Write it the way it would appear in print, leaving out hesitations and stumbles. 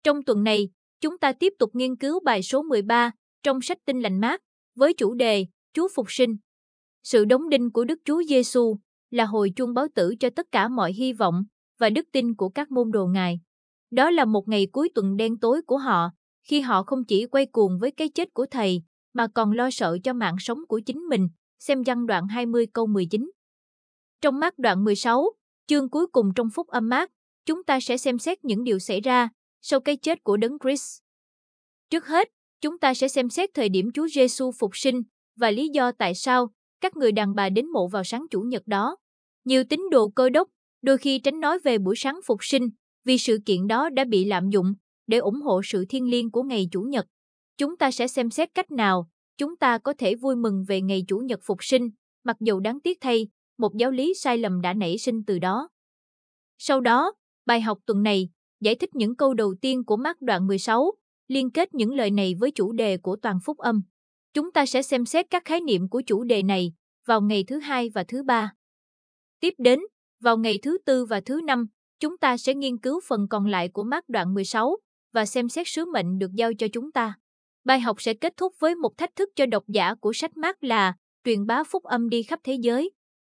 Trong tuần này, chúng ta tiếp tục nghiên cứu bài số 13 trong sách Tin Lành Mác với chủ đề Chúa Phục Sinh. Sự đóng đinh của Đức Chúa Giêsu là hồi chuông báo tử cho tất cả mọi hy vọng và đức tin của các môn đồ Ngài. Đó là một ngày cuối tuần đen tối của họ, khi họ không chỉ quay cuồng với cái chết của Thầy, mà còn lo sợ cho mạng sống của chính mình. Xem Giăng đoạn 20 câu 19. Trong Mác đoạn 16, chương cuối cùng trong Phúc Âm Mác, chúng ta sẽ xem xét những điều xảy ra sau cái chết của Đấng Christ. Trước hết, chúng ta sẽ xem xét thời điểm Chúa Giêsu phục sinh và lý do tại sao các người đàn bà đến mộ vào sáng Chủ nhật đó. Nhiều tín đồ Cơ đốc đôi khi tránh nói về buổi sáng phục sinh vì sự kiện đó đã bị lạm dụng để ủng hộ sự thiêng liêng của ngày Chủ nhật. Chúng ta sẽ xem xét cách nào chúng ta có thể vui mừng về ngày Chủ nhật phục sinh, mặc dù đáng tiếc thay, một giáo lý sai lầm đã nảy sinh từ đó. Sau đó, bài học tuần này giải thích những câu đầu tiên của Mác đoạn 16, liên kết những lời này với chủ đề của toàn Phúc Âm. Chúng ta sẽ xem xét các khái niệm của chủ đề này vào ngày thứ Hai và thứ Ba. Tiếp đến, vào ngày thứ Tư và thứ Năm, chúng ta sẽ nghiên cứu phần còn lại của Mác đoạn 16 và xem xét sứ mệnh được giao cho chúng ta. Bài học sẽ kết thúc với một thách thức cho độc giả của sách Mác là truyền bá Phúc Âm đi khắp thế giới.